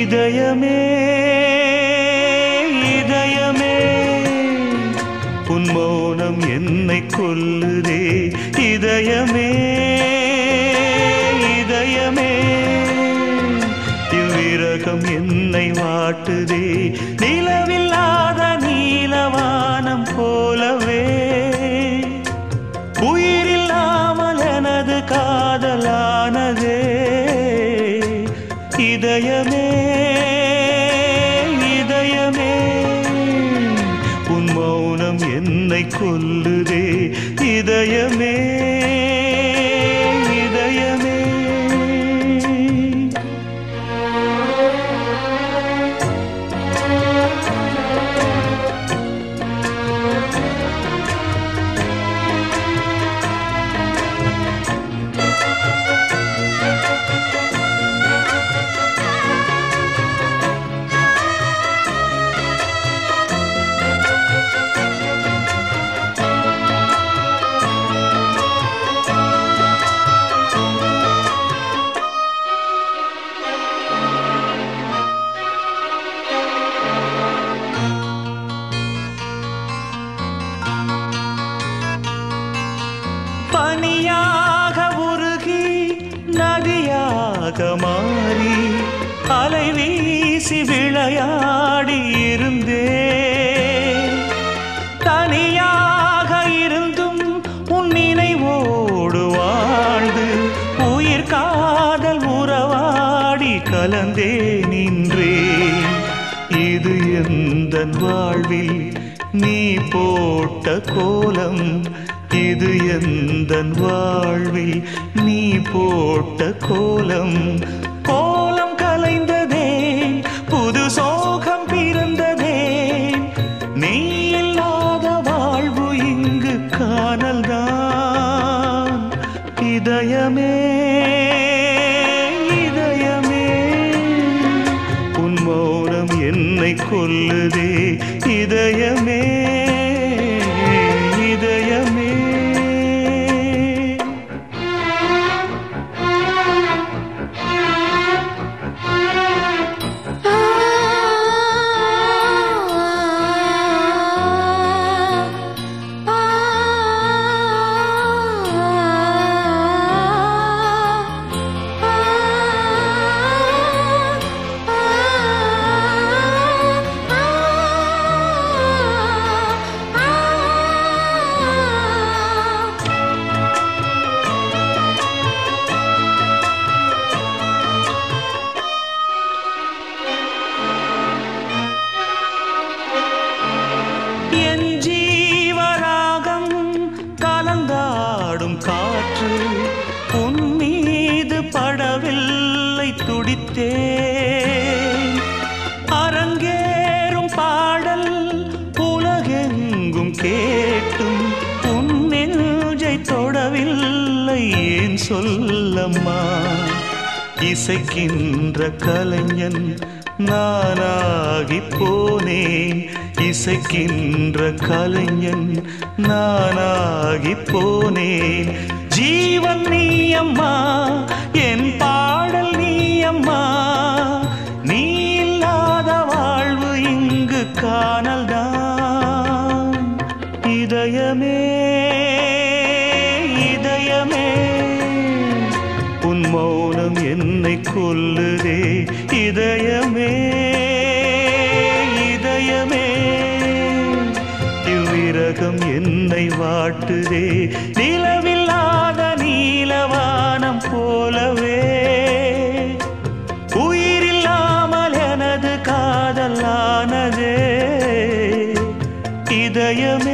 இதயமே இதயமே உன் மௌனம் என்னை கொல்லுதே இதயமே இதயமே இவ்விரகம் என்னை வாட்டுதே நிலவில்லாத நீலவானம் போலவே உயிரில்லாமல் எனது காதலானதே இதயமே இதயமே உன் மௌனம் என்னை கொல்லுதே இதயமே இதயமே பனியாக உருகி நதியாக மாறி அலை வீசி விளையாடி இருந்தே தனியாக இருந்தும் உன் நினைவோடு வாழ்ந்து உயிர் காதல் உறவாடி கலந்தே நின்றேன் இது எந்தன் வாழ்வில் நீ போட்ட கோலம் இது எந்தன் வாழ்வில் நீ போட்ட கோலம் கோலம் கலைந்ததே புது சோகம் பிறந்ததே நீ இல்லாத வாழ்வு இங்கு காணல்தான் இதயமே இதயமே உன் மௌனம் என்னை கொல்லுதே இதயமே இதயமே காற்று உன் மீது படவில்லை துடித்தேன் அரங்கேறும் பாடல் உலகெங்கும் கேட்டும் உன் நெஞ்சை தொடவில்லை ஏன் சொல்லம்மா இசைக்கின்ற கலைஞன் நானாகி போனேன் இசைக்கின்ற கலைஞன் நானாகி போனேன் ஜீவன் நீ அம்மா என் பாடல் நீ அம்மா நீ இல்லாத வாழ்வு இங்கு காணல்தான் இதயமே இதயமே உன் மௌனம் என்னை கொல்லுதே இதயமே இதயமே இவ்விரகம் என்னை வாட்டுதே நிலவில்லாத நீலவானம் போலவே உயிரில்லாமல் எனது காதலானதே இதயமே